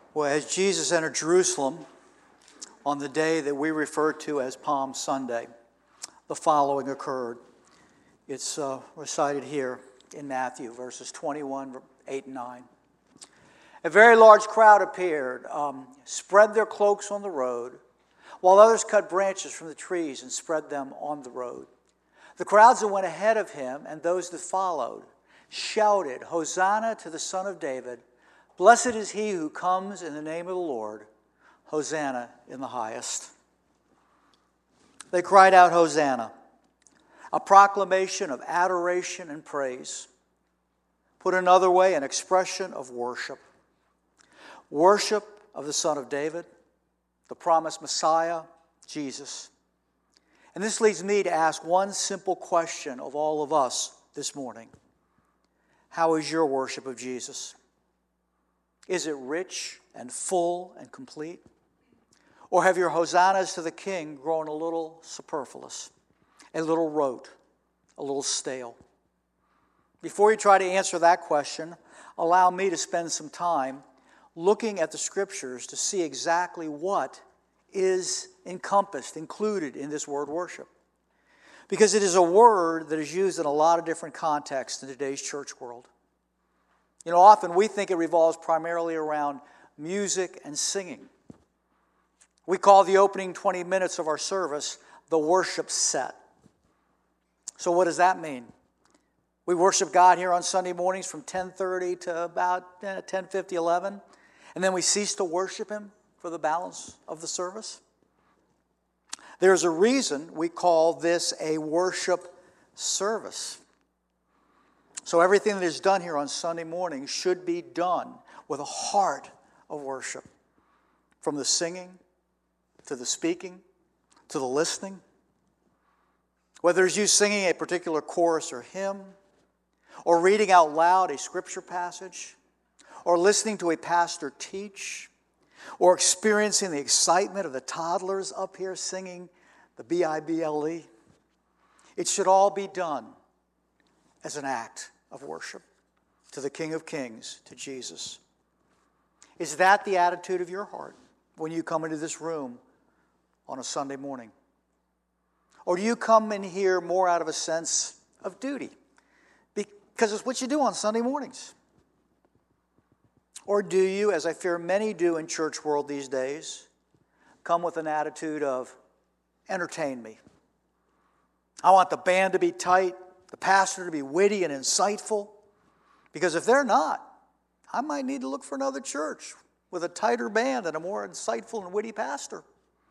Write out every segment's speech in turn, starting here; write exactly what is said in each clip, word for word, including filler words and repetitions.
Well, as Jesus entered Jerusalem on the day that we refer to as Palm Sunday, the following occurred. It's uh, recited here in Matthew, verses twenty-one, eight and nine. A very large crowd appeared, um, spread their cloaks on the road, while others cut branches from the trees and spread them on the road. The crowds that went ahead of him and those that followed shouted, "Hosanna to the Son of David! Blessed is he who comes in the name of the Lord. Hosanna in the highest." They cried out, "Hosanna," a proclamation of adoration and praise. Put another way, an expression of worship. Worship of the Son of David, the promised Messiah, Jesus. And this leads me to ask one simple question of all of us this morning. How is your worship of Jesus? Is it rich and full and complete? Or have your hosannas to the King grown a little superfluous, a little rote, a little stale? Before you try to answer that question, allow me to spend some time looking at the Scriptures to see exactly what is encompassed, included in this word worship. Because it is a word that is used in a lot of different contexts in today's church world. You know, often we think it revolves primarily around music and singing. We call the opening twenty minutes of our service the worship set. So what does that mean? We worship God here on Sunday mornings from ten thirty to about ten fifty, eleven, and then we cease to worship Him for the balance of the service. There's a reason we call this a worship service. So everything that is done here on Sunday morning should be done with a heart of worship. From the singing, to the speaking, to the listening. Whether it's you singing a particular chorus or hymn, or reading out loud a scripture passage, or listening to a pastor teach, or experiencing the excitement of the toddlers up here singing the B I B L E, it should all be done as an act of worship to the King of Kings, to Jesus. Is that the attitude of your heart when you come into this room on a Sunday morning? Or do you come in here more out of a sense of duty? Because it's what you do on Sunday mornings. Or do you, as I fear many do in church world these days, come with an attitude of, entertain me. I want the band to be tight, the pastor to be witty and insightful, because if they're not, I might need to look for another church with a tighter band and a more insightful and witty pastor.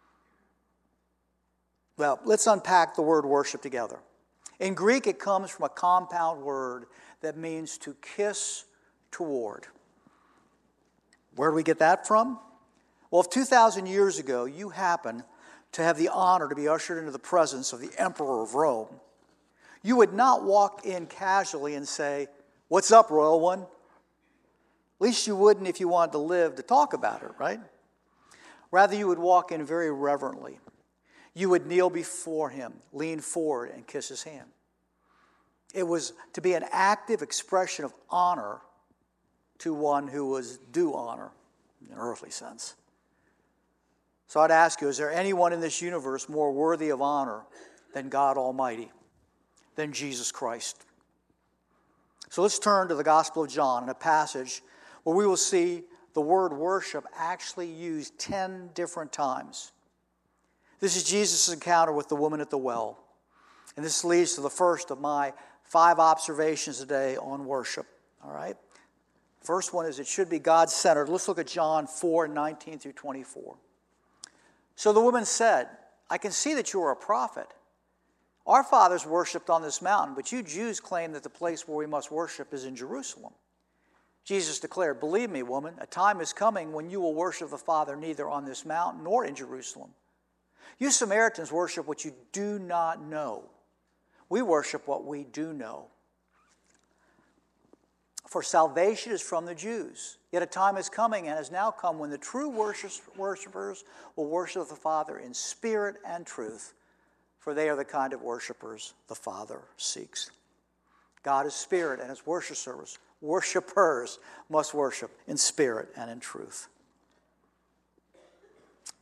Well, let's unpack the word worship together. In Greek, it comes from a compound word that means to kiss toward. Where do we get that from? Well, if two thousand years ago you happen to have the honor to be ushered into the presence of the Emperor of Rome, you would not walk in casually and say, "What's up, Royal One?" At least you wouldn't if you wanted to live to talk about it, right? Rather, you would walk in very reverently. You would kneel before him, lean forward, and kiss his hand. It was to be an active expression of honor to one who was due honor in an earthly sense. So I'd ask you, is there anyone in this universe more worthy of honor than God Almighty, than Jesus Christ? So let's turn to the Gospel of John in a passage where we will see the word worship actually used ten different times. This is Jesus' encounter with the woman at the well. And this leads to the first of my five observations today on worship. All right? First one is it should be God-centered. Let's look at John four, nineteen through twenty-four. So the woman said, "I can see that you are a prophet. Our fathers worshipped on this mountain, but you Jews claim that the place where we must worship is in Jerusalem." Jesus declared, "Believe me, woman, a time is coming when you will worship the Father neither on this mountain nor in Jerusalem. You Samaritans worship what you do not know. We worship what we do know. For salvation is from the Jews. Yet a time is coming and has now come when the true worshipers will worship the Father in spirit and truth, for they are the kind of worshipers the Father seeks." God is spirit, and his worshipers, worshipers must worship in spirit and in truth.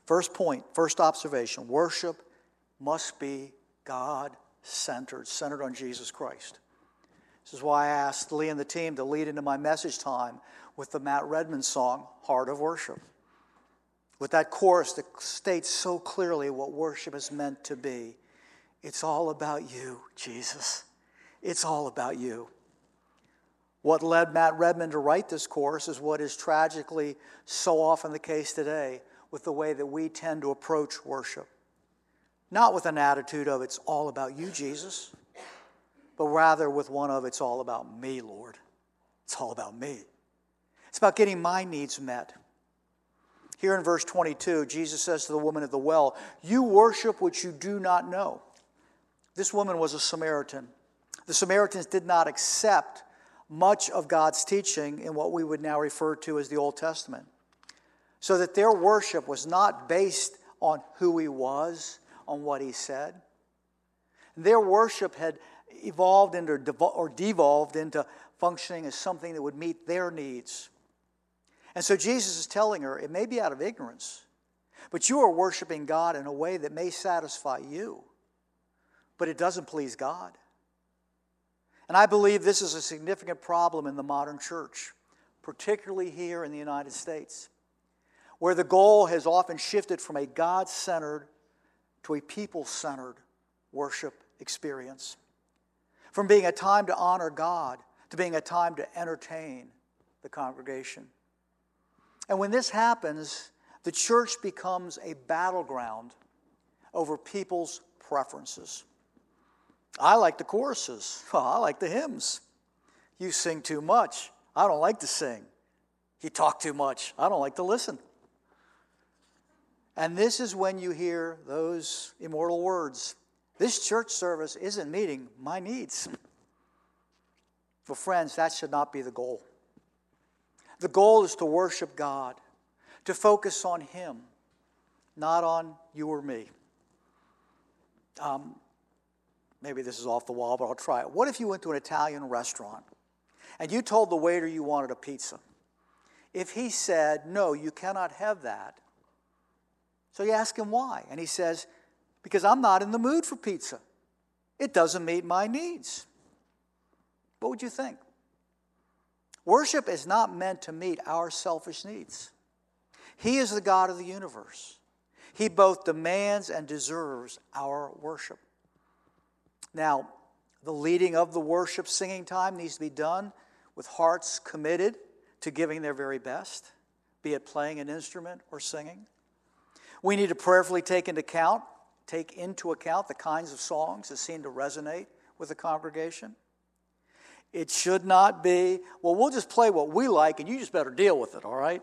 First point, first observation, worship must be God-centered, centered on Jesus Christ. This is why I asked Lee and the team to lead into my message time with the Matt Redman song, Heart of Worship. With that chorus that states so clearly what worship is meant to be. It's all about you, Jesus. It's all about you. What led Matt Redman to write this chorus is what is tragically so often the case today with the way that we tend to approach worship. Not with an attitude of it's all about you, Jesus, but rather with one of it's all about me, Lord. It's all about me. It's about getting my needs met. Here in verse twenty-two, Jesus says to the woman at the well, you worship what you do not know. This woman was a Samaritan. The Samaritans did not accept much of God's teaching in what we would now refer to as the Old Testament. So that their worship was not based on who he was, on what he said. Their worship had evolved into or devolved into functioning as something that would meet their needs. And so Jesus is telling her, it may be out of ignorance, but you are worshiping God in a way that may satisfy you, but it doesn't please God. And I believe this is a significant problem in the modern church, particularly here in the United States, where the goal has often shifted from a God-centered to a people-centered worship experience. From being a time to honor God to being a time to entertain the congregation. And when this happens, the church becomes a battleground over people's preferences. I like the choruses. Well, I like the hymns. You sing too much. I don't like to sing. You talk too much. I don't like to listen. And this is when you hear those immortal words. This church service isn't meeting my needs. Well, friends, that should not be the goal. The goal is to worship God, to focus on Him, not on you or me. Um, maybe this is off the wall, but I'll try it. What if you went to an Italian restaurant and you told the waiter you wanted a pizza? If he said, no, you cannot have that, so you ask him why, and he says, because I'm not in the mood for pizza. It doesn't meet my needs. What would you think? Worship is not meant to meet our selfish needs. He is the God of the universe. He both demands and deserves our worship. Now, the leading of the worship singing time needs to be done with hearts committed to giving their very best, be it playing an instrument or singing. We need to prayerfully take into account, take into account the kinds of songs that seem to resonate with the congregation. It should not be, well, we'll just play what we like and you just better deal with it, all right?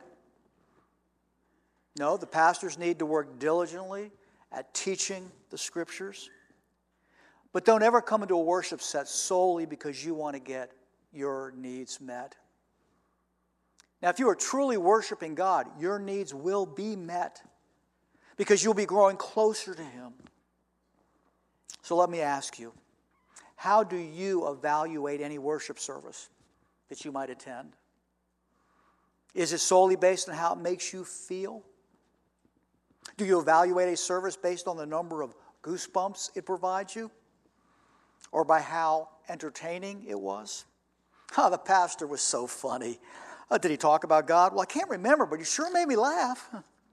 No, the pastors need to work diligently at teaching the Scriptures. But don't ever come into a worship set solely because you want to get your needs met. Now, if you are truly worshiping God, your needs will be met because you'll be growing closer to Him. So let me ask you, how do you evaluate any worship service that you might attend? Is it solely based on how it makes you feel? Do you evaluate a service based on the number of goosebumps it provides you? Or by how entertaining it was? Oh, the pastor was so funny. Oh, did he talk about God? Well, I can't remember, but he sure made me laugh.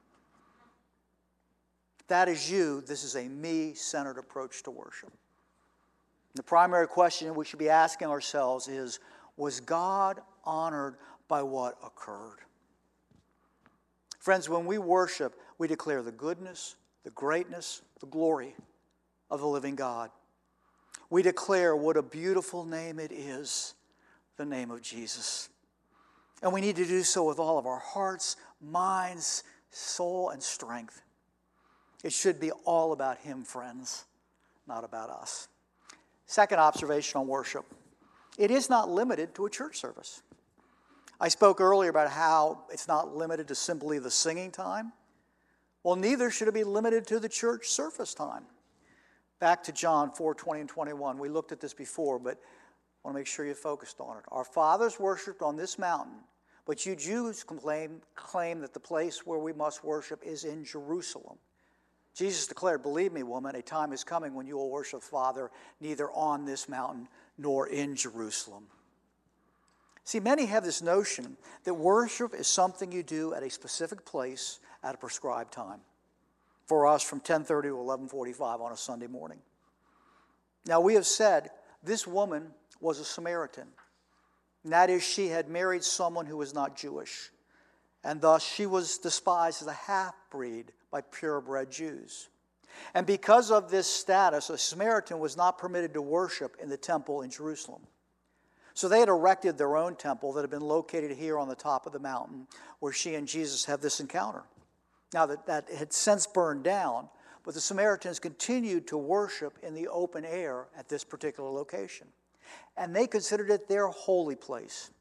If that is you, this is a me-centered approach to worship. The primary question we should be asking ourselves is, was God honored by what occurred? Friends, when we worship, we declare the goodness, the greatness, the glory of the living God. We declare what a beautiful name it is, the name of Jesus. And we need to do so with all of our hearts, minds, soul, and strength. It should be all about Him, friends, not about us. Second observation on worship. It is not limited to a church service. I spoke earlier about how it's not limited to simply the singing time. Well, neither should it be limited to the church service time. Back to John four, twenty and twenty-one. We looked at this before, but I want to make sure you're focused on it. Our fathers worshipped on this mountain But you Jews claim, claim that the place where we must worship is in Jerusalem. Jesus declared, believe me, woman, a time is coming when you will worship the Father neither on this mountain nor in Jerusalem. See, many have this notion that worship is something you do at a specific place at a prescribed time. For us, from ten thirty to eleven forty-five on a Sunday morning. Now, we have said this woman was a Samaritan. And that is, she had married someone who was not Jewish. And thus, she was despised as a half-breed by purebred Jews. And because of this status, a Samaritan was not permitted to worship in the temple in Jerusalem. So they had erected their own temple that had been located here on the top of the mountain where she and Jesus have this encounter. Now, that, that had since burned down, but the Samaritans continued to worship in the open air at this particular location. And they considered it their holy place.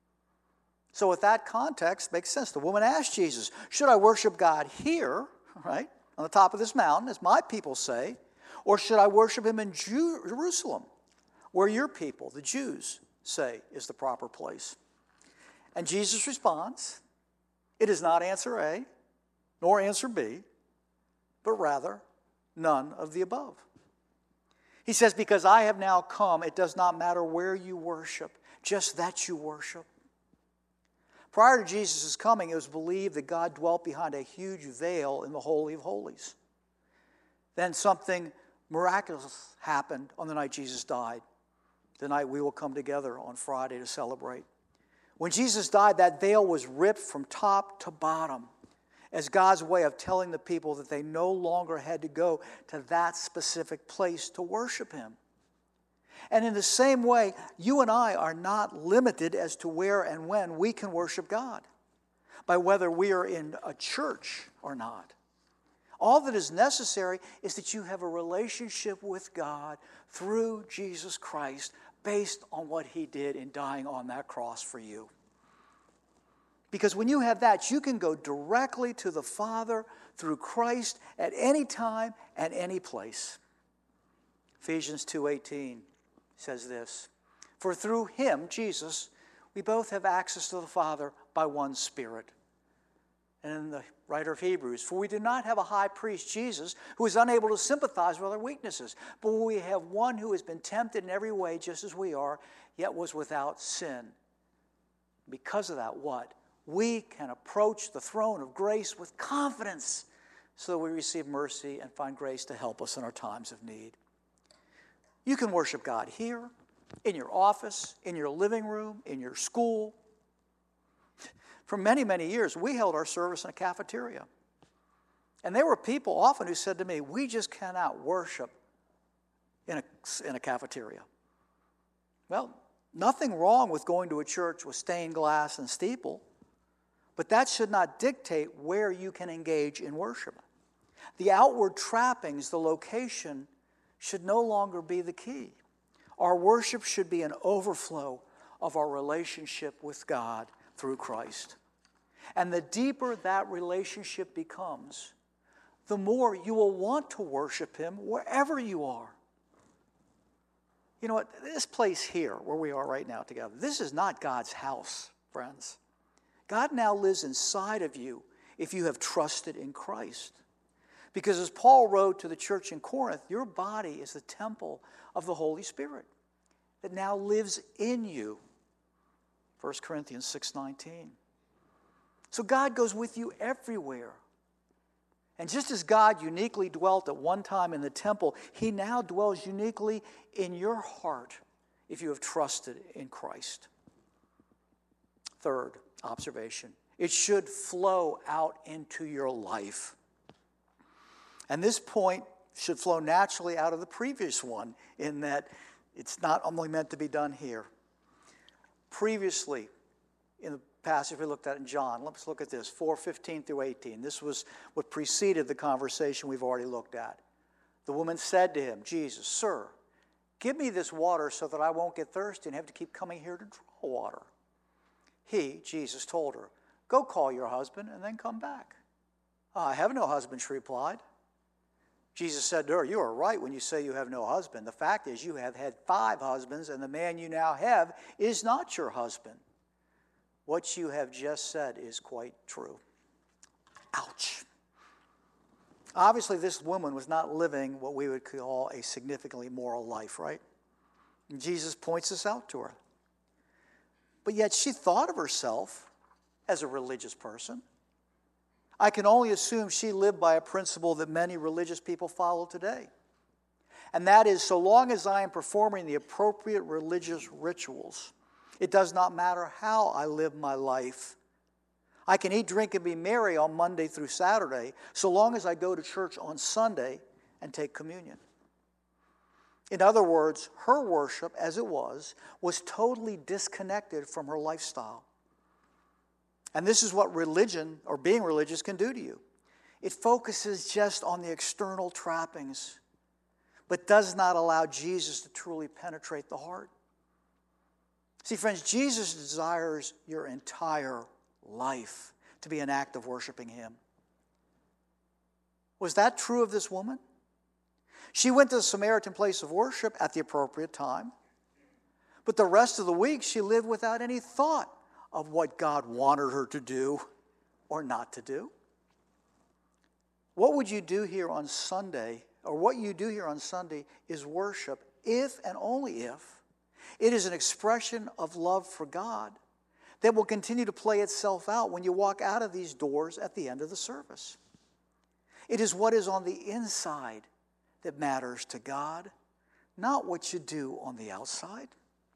So with that context, it makes sense. The woman asked Jesus, should I worship God here, right, on the top of this mountain, as my people say, or should I worship him in Jew- Jerusalem, where your people, the Jews, say is the proper place? And Jesus responds, it is not answer A, nor answer B, but rather none of the above. He says, because I have now come, it does not matter where you worship, just that you worship. Prior to Jesus' coming, it was believed that God dwelt behind a huge veil in the Holy of Holies. Then something miraculous happened on the night Jesus died, the night we will come together on Friday to celebrate. When Jesus died, that veil was ripped from top to bottom as God's way of telling the people that they no longer had to go to that specific place to worship him. And in the same way, you and I are not limited as to where and when we can worship God, by whether we are in a church or not. All that is necessary is that you have a relationship with God through Jesus Christ based on what he did in dying on that cross for you. Because when you have that, you can go directly to the Father through Christ at any time and any place. Ephesians two eighteen says this, for through him, Jesus, we both have access to the Father by one Spirit. And in the writer of Hebrews, for we do not have a high priest, Jesus, who is unable to sympathize with our weaknesses, but we have one who has been tempted in every way just as we are, yet was without sin. Because of that, what? We can approach the throne of grace with confidence so that we receive mercy and find grace to help us in our times of need. You can worship God here, in your office, in your living room, in your school. For many, many years, we held our service in a cafeteria. And there were people often who said to me, we just cannot worship in a, in a cafeteria. Well, nothing wrong with going to a church with stained glass and steeple. But that should not dictate where you can engage in worship. The outward trappings, the location, should no longer be the key. Our worship should be an overflow of our relationship with God through Christ. And the deeper that relationship becomes, the more you will want to worship him wherever you are. You know what? This place here, where we are right now together, this is not God's house, friends. God now lives inside of you if you have trusted in Christ. Because as Paul wrote to the church in Corinth, your body is the temple of the Holy Spirit that now lives in you. First Corinthians six nineteen. So God goes with you everywhere. And just as God uniquely dwelt at one time in the temple, he now dwells uniquely in your heart if you have trusted in Christ. Third observation, it should flow out into your life. And this point should flow naturally out of the previous one in that it's not only meant to be done here. Previously, in the passage we looked at in John, let's look at this, four fifteen through eighteen. This was what preceded the conversation we've already looked at. The woman said to him, Jesus, sir, give me this water so that I won't get thirsty and have to keep coming here to draw water. He, Jesus, told her, go call your husband and then come back. I have no husband, she replied. Jesus said to her, you are right when you say you have no husband. The fact is you have had five husbands, and the man you now have is not your husband. what you have just said is quite true. Ouch. Obviously, this woman was not living what we would call a significantly moral life, right? And Jesus points this out to her. But yet she thought of herself as a religious person. I can only assume she lived by a principle that many religious people follow today. And that is, so long as I am performing the appropriate religious rituals, it does not matter how I live my life. I can eat, drink, and be merry on Monday through Saturday, so long as I go to church on Sunday and take communion. In other words, her worship, as it was, was totally disconnected from her lifestyle. And this is what religion, or being religious, can do to you. It focuses just on the external trappings, but does not allow Jesus to truly penetrate the heart. See, friends, Jesus desires your entire life to be an act of worshiping him. Was that true of this woman? She went to the Samaritan place of worship at the appropriate time, but the rest of the week she lived without any thought of what God wanted her to do or not to do. What would you do here on Sunday, or what you do here on Sunday is worship if and only if it is an expression of love for God that will continue to play itself out when you walk out of these doors at the end of the service. It is what is on the inside that matters to God, not what you do on the outside.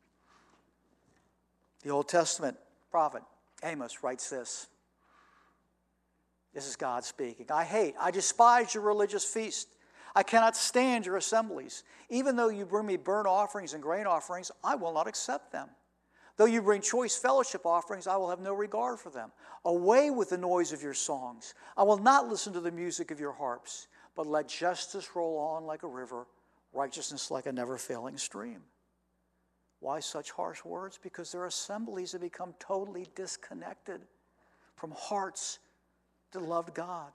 The Old Testament prophet Amos writes this. This is God speaking. I hate, I despise your religious feast. I cannot stand your assemblies. Even though you bring me burnt offerings and grain offerings, I will not accept them. Though you bring choice fellowship offerings, I will have no regard for them. Away with the noise of your songs. I will not listen to the music of your harps, but let justice roll on like a river, righteousness like a never-failing stream. Why such harsh words? Because their assemblies have become totally disconnected from hearts that loved God.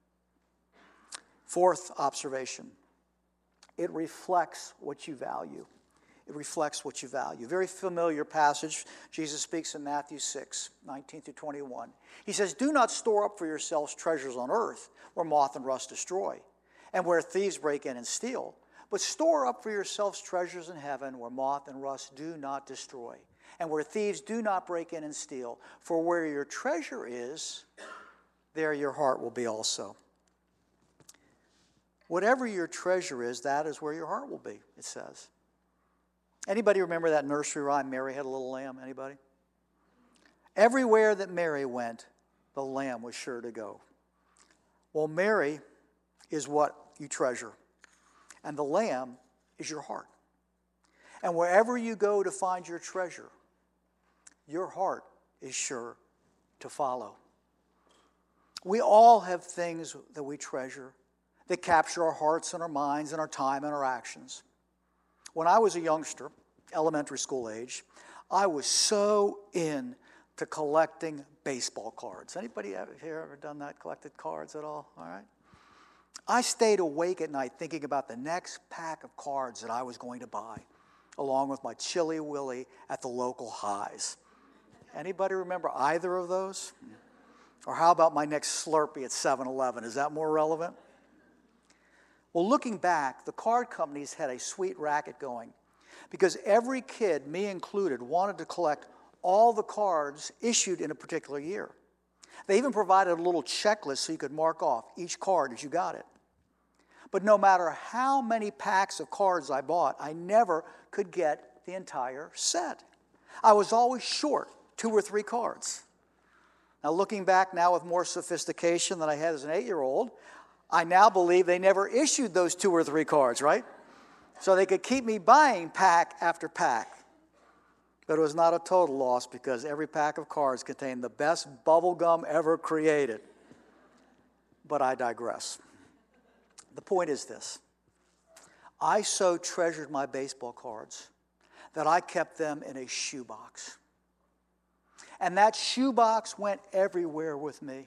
Fourth observation, it reflects what you value. It reflects what you value. Very familiar passage. Jesus speaks in Matthew six, nineteen through twenty-one. He says, do not store up for yourselves treasures on earth where moth and rust destroy and where thieves break in and steal. But store up for yourselves treasures in heaven where moth and rust do not destroy and where thieves do not break in and steal. For where your treasure is, there your heart will be also. Whatever your treasure is, that is where your heart will be, it says. Anybody remember that nursery rhyme, Mary Had a Little Lamb? Anybody? Everywhere that Mary went, the lamb was sure to go. Well, Mary is what you treasure, and the lamb is your heart. And wherever you go to find your treasure, your heart is sure to follow. We all have things that we treasure that capture our hearts and our minds and our time and our actions. When I was a youngster, elementary school age, I was so into collecting baseball cards. Anybody ever, here ever done that, collected cards at all? All right. I stayed awake at night thinking about the next pack of cards that I was going to buy, along with my Chili Willy at the local highs. Anybody remember either of those? Or how about my next Slurpee at seven eleven? Is that more relevant? Well, looking back, the card companies had a sweet racket going because every kid, me included, wanted to collect all the cards issued in a particular year. They even provided a little checklist so you could mark off each card as you got it. But no matter how many packs of cards I bought, I never could get the entire set. I was always short two or three cards. Now, looking back now with more sophistication than I had as an eight-year-old, I now believe they never issued those two or three cards, right? So they could keep me buying pack after pack. But it was not a total loss because every pack of cards contained the best bubble gum ever created. But I digress. The point is this. I so treasured my baseball cards that I kept them in a shoebox. And that shoebox went everywhere with me.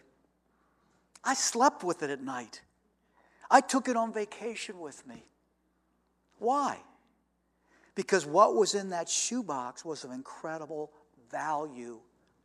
I slept with it at night. I took it on vacation with me. Why? Because what was in that shoebox was of incredible value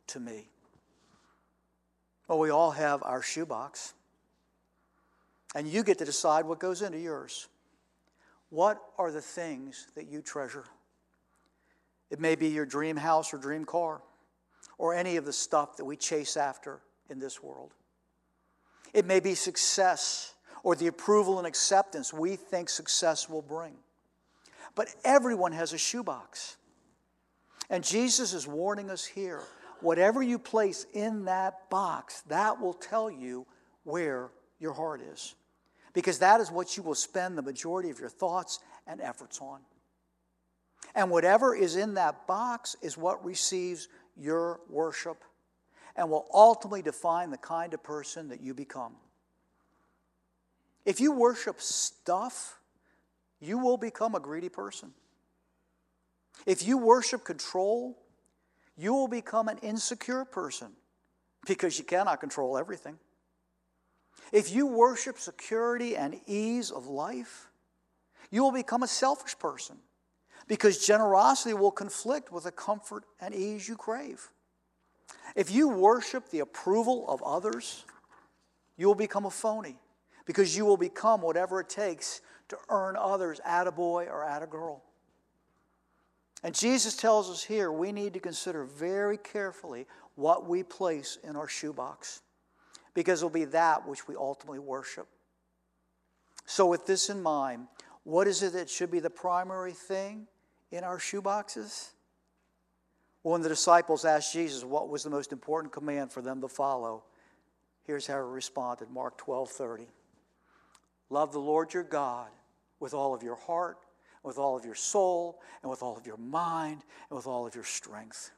to me? Well, we all have our shoebox. And you get to decide what goes into yours. What are the things that you treasure? It may be your dream house or dream car, or any of the stuff that we chase after in this world. It may be success, or the approval and acceptance we think success will bring. But everyone has a shoebox. And Jesus is warning us here, whatever you place in that box, that will tell you where your heart is. Because that is what you will spend the majority of your thoughts and efforts on. And whatever is in that box is what receives your worship and will ultimately define the kind of person that you become. If you worship stuff, you will become a greedy person. If you worship control, you will become an insecure person because you cannot control everything. If you worship security and ease of life, you will become a selfish person because generosity will conflict with the comfort and ease you crave. If you worship the approval of others, you will become a phony because you will become whatever it takes to earn others' attaboy or attagirl. And Jesus tells us here we need to consider very carefully what we place in our shoebox, because it will be that which we ultimately worship. So with this in mind, what is it that should be the primary thing in our shoeboxes? Well, when the disciples asked Jesus what was the most important command for them to follow, here's how he responded, Mark twelve thirty. Love the Lord your God with all of your heart, with all of your soul, and with all of your mind, and with all of your strength.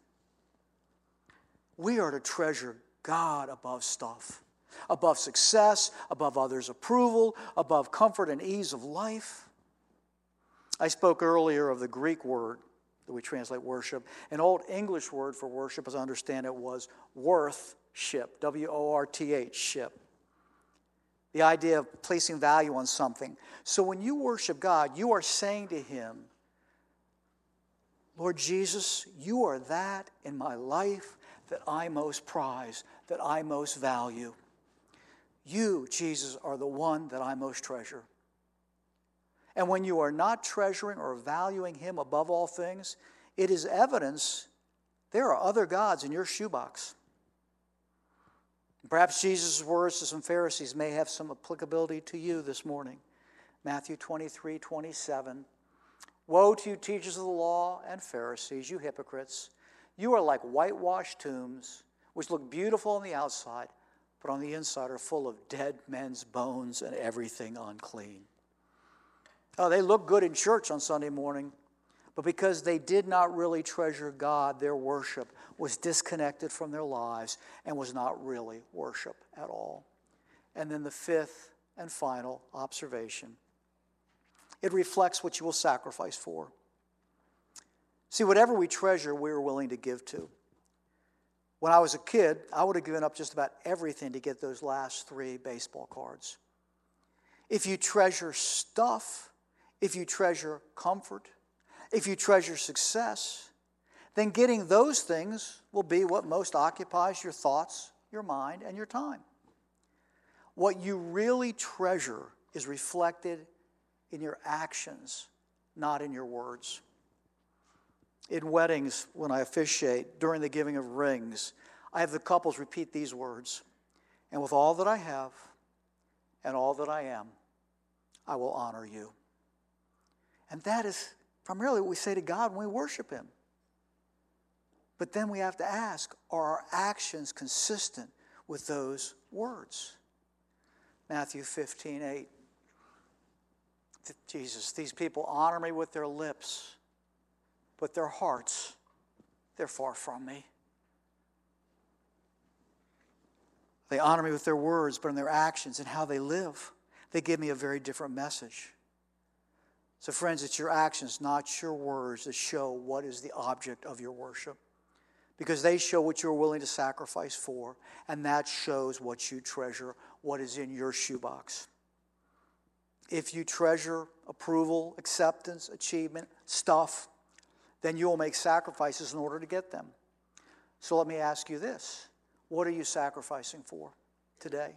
We are to treasure God above stuff, above success, above others' approval, above comfort and ease of life. I spoke earlier of the Greek word that we translate worship. An old English word for worship, as I understand it, was worth-ship, W O R T H, ship. The idea of placing value on something. So when you worship God, you are saying to Him, Lord Jesus, you are that in my life that I most prize, that I most value. You, Jesus, are the one that I most treasure. And when you are not treasuring or valuing Him above all things, it is evidence there are other gods in your shoebox. Perhaps Jesus' words to some Pharisees may have some applicability to you this morning. Matthew twenty-three twenty-seven. Woe to you, teachers of the law and Pharisees, you hypocrites! You are like whitewashed tombs, which look beautiful on the outside, but on the inside are full of dead men's bones and everything unclean. Oh, they look good in church on Sunday morning, but because they did not really treasure God, their worship was disconnected from their lives and was not really worship at all. And then the fifth and final observation. It reflects what you will sacrifice for. See, whatever we treasure, we are willing to give to. When I was a kid, I would have given up just about everything to get those last three baseball cards. If you treasure stuff, if you treasure comfort, if you treasure success, then getting those things will be what most occupies your thoughts, your mind, and your time. What you really treasure is reflected in your actions, not in your words. In weddings, when I officiate, during the giving of rings, I have the couples repeat these words, and with all that I have and all that I am, I will honor you. And that is primarily what we say to God when we worship Him. But then we have to ask, are our actions consistent with those words? Matthew fifteen eight. Jesus, these people honor me with their lips, but their hearts, they're far from me. They honor me with their words, but in their actions and how they live, they give me a very different message. So friends, it's your actions, not your words, that show what is the object of your worship. Because they show what you're willing to sacrifice for, and that shows what you treasure, what is in your shoebox. If you treasure approval, acceptance, achievement, stuff, then you will make sacrifices in order to get them. So let me ask you this. What are you sacrificing for today?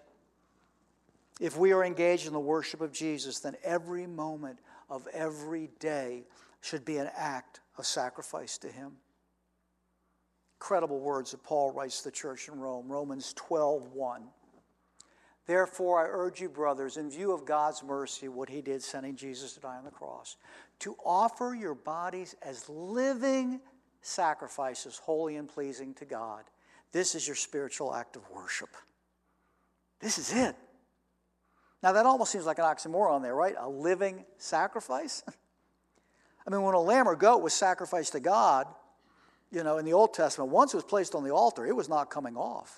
If we are engaged in the worship of Jesus, then every moment of every day should be an act of sacrifice to him. Incredible words that Paul writes to the church in Rome, Romans twelve one. Therefore, I urge you, brothers, in view of God's mercy, what he did sending Jesus to die on the cross, to offer your bodies as living sacrifices, holy and pleasing to God. This is your spiritual act of worship. This is it. Now, that almost seems like an oxymoron there, right? A living sacrifice? I mean, when a lamb or goat was sacrificed to God, you know, in the Old Testament, once it was placed on the altar, it was not coming off.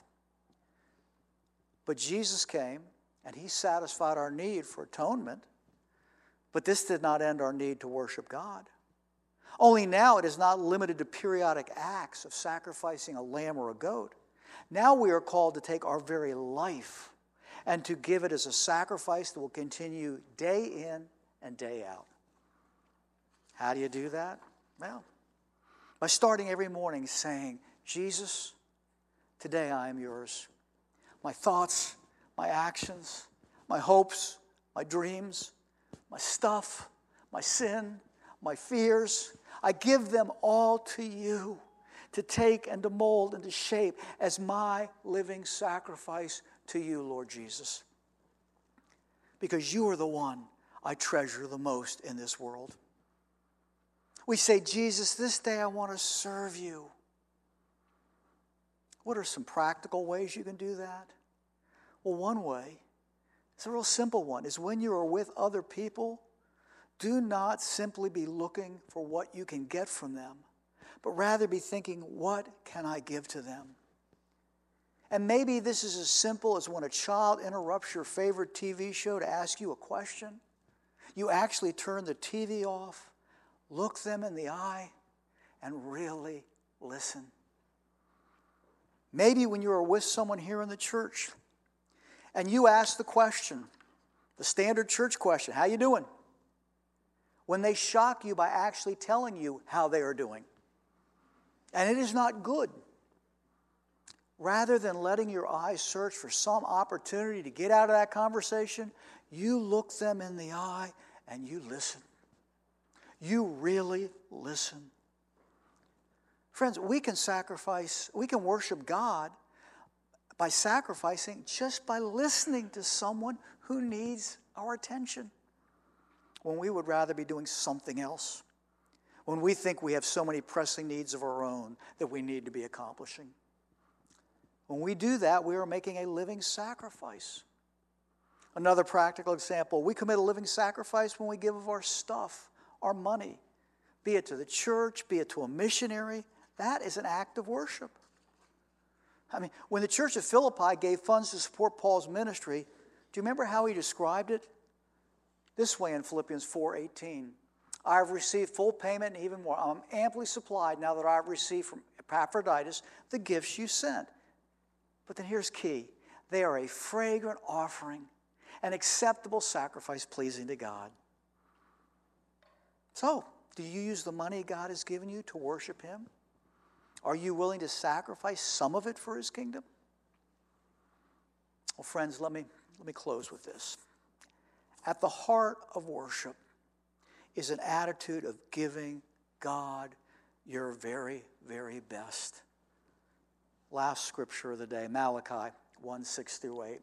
But Jesus came, and he satisfied our need for atonement, but this did not end our need to worship God. Only now it is not limited to periodic acts of sacrificing a lamb or a goat. Now we are called to take our very life and to give it as a sacrifice that will continue day in and day out. How do you do that? Well, by starting every morning saying, Jesus, today I am yours. My thoughts, my actions, my hopes, my dreams, my stuff, my sin, my fears, I give them all to you to take and to mold and to shape as my living sacrifice to you, Lord Jesus. Because you are the one I treasure the most in this world. We say, Jesus, this day I want to serve you. What are some practical ways you can do that? Well, one way, it's a real simple one, is when you are with other people, do not simply be looking for what you can get from them, but rather be thinking, what can I give to them? And maybe this is as simple as when a child interrupts your favorite T V show to ask you a question. You actually turn the T V off, look them in the eye, and really listen. Maybe when you are with someone here in the church and you ask the question, the standard church question, how you doing? When they shock you by actually telling you how they are doing. And it is not good. Rather than letting your eyes search for some opportunity to get out of that conversation, you look them in the eye and you listen. You really listen. Friends, we can sacrifice, we can worship God by sacrificing just by listening to someone who needs our attention when we would rather be doing something else, when we think we have so many pressing needs of our own that we need to be accomplishing. When we do that, we are making a living sacrifice. Another practical example, we commit a living sacrifice when we give of our stuff, our money, be it to the church, be it to a missionary. That is an act of worship. I mean, when the church of Philippi gave funds to support Paul's ministry, do you remember how he described it? This way in Philippians four eighteen. I have received full payment and even more. I'm amply supplied now that I have received from Epaphroditus the gifts you sent. But then here's key. They are a fragrant offering, an acceptable sacrifice pleasing to God. So, do you use the money God has given you to worship him? Are you willing to sacrifice some of it for his kingdom? Well, friends, let me, let me close with this. At the heart of worship is an attitude of giving God your very, very best. Last scripture of the day, Malachi one, six through eight.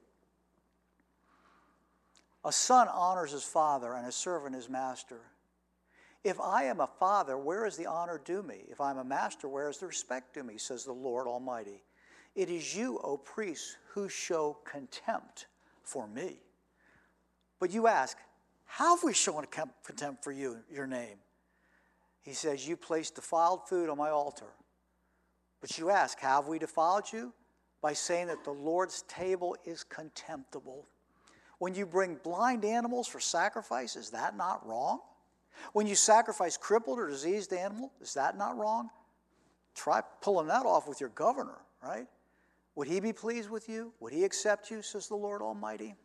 A son honors his father and a servant his master. If I am a father, where is the honor due me? If I am a master, where is the respect due me, says the Lord Almighty. It is you, O priests, who show contempt for me. But you ask, how have we shown contempt for you, your name? He says, you placed defiled food on my altar. But you ask, how have we defiled you? By saying that the Lord's table is contemptible. When you bring blind animals for sacrifice, is that not wrong? When you sacrifice crippled or diseased animal, is that not wrong? Try pulling that off with your governor, right? Would he be pleased with you? Would he accept you, says the Lord Almighty?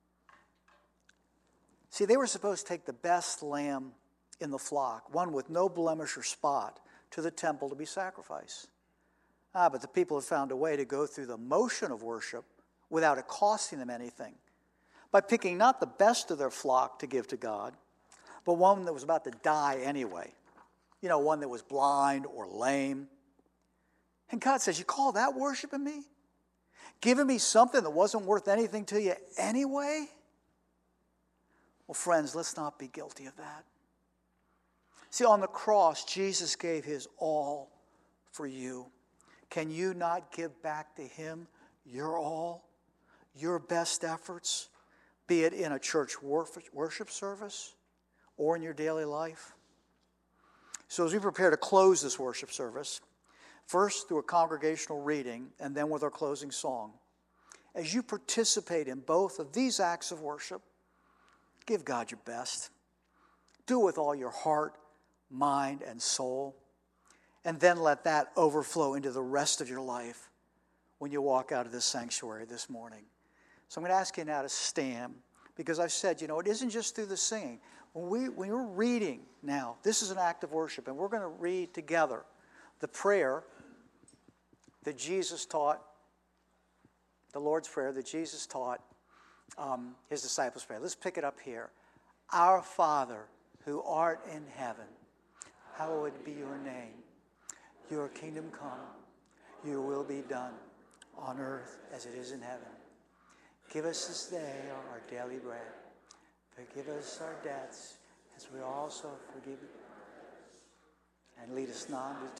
See, they were supposed to take the best lamb in the flock, one with no blemish or spot, to the temple to be sacrificed. Ah, but the people have found a way to go through the motion of worship without it costing them anything, by picking not the best of their flock to give to God, but one that was about to die anyway. You know, one that was blind or lame. And God says, you call that worshiping me? Giving me something that wasn't worth anything to you anyway? Well, friends, let's not be guilty of that. See, on the cross, Jesus gave his all for you. Can you not give back to him your all, your best efforts, be it in a church worship service or in your daily life? So as we prepare to close this worship service, first through a congregational reading and then with our closing song, as you participate in both of these acts of worship, give God your best. Do it with all your heart, mind, and soul. And then let that overflow into the rest of your life when you walk out of this sanctuary this morning. So I'm going to ask you now to stand, because I've said, you know, it isn't just through the singing. When, we, when we're reading now, this is an act of worship, and we're going to read together the prayer that Jesus taught, the Lord's Prayer that Jesus taught um, his disciples' prayer. Let's pick it up here. Our Father, who art in heaven, hallowed be your name. Your kingdom come, your will be done, on earth as it is in heaven. Give us this day our daily bread. Forgive us our debts, as we also forgive. And lead us not into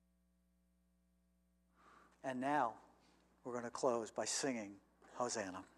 And now we're going to close by singing Hosanna.